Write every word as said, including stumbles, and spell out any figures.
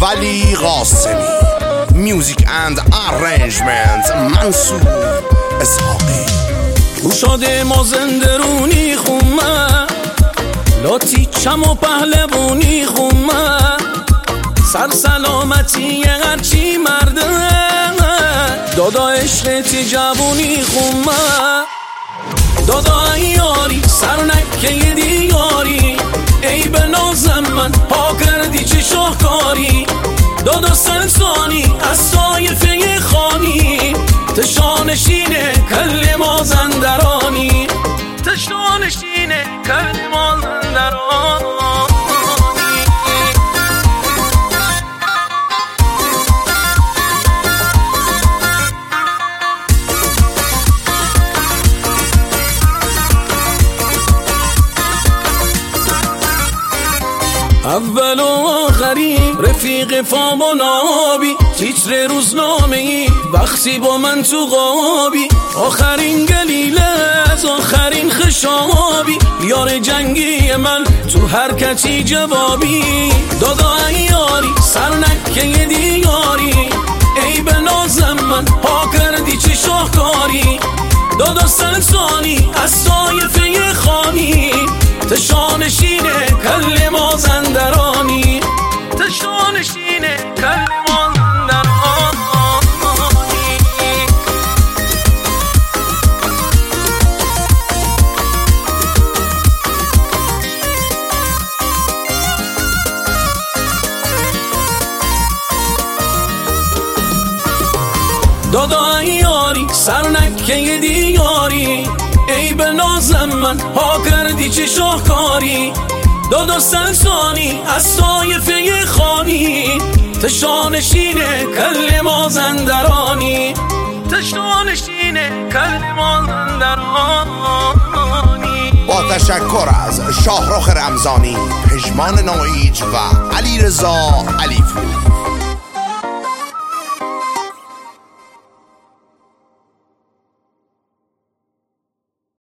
ولی قاسمی. میوزیک اند ارنجمنت منصور اسحاقی. گوشاده ما زندرونی خومه لاتی چم و پهلوونی خومه سر سلامتی هرچی مرده دادا عشق تی جوونی خومه دادا یاری سر نکه دیاری ای به نازم من پا کردی چه شاهکاری دادا سلطانی از سایفه خانی تشانشینه کل مازندرانی تشانشینه کل مازندرانی. اول و آخری رفیق فام و نابی تیتر روزنامه ای وقتی با من تو غابی آخرین گلیله از آخرین خشابی یار جنگی من تو حرکتی جوابی دادا یاری سر نکه دیاری ای به نازم من پا کردی چه شاهکاری دادا سلطانی از سایفه خانی تشانشینه کل مازندرانی تشانشینه کل مازندرانی. دادا یاری سر نکه دیاری ای به نازم من پا کردی چه شاهکاری دادا سلطانی از سایفه خانی تشانشینه کل مازندرانی تشانشینه کل مازندرانی. با تشکر از شاهرخ رمضانی، پژمان نایج و علیرضا علیپور.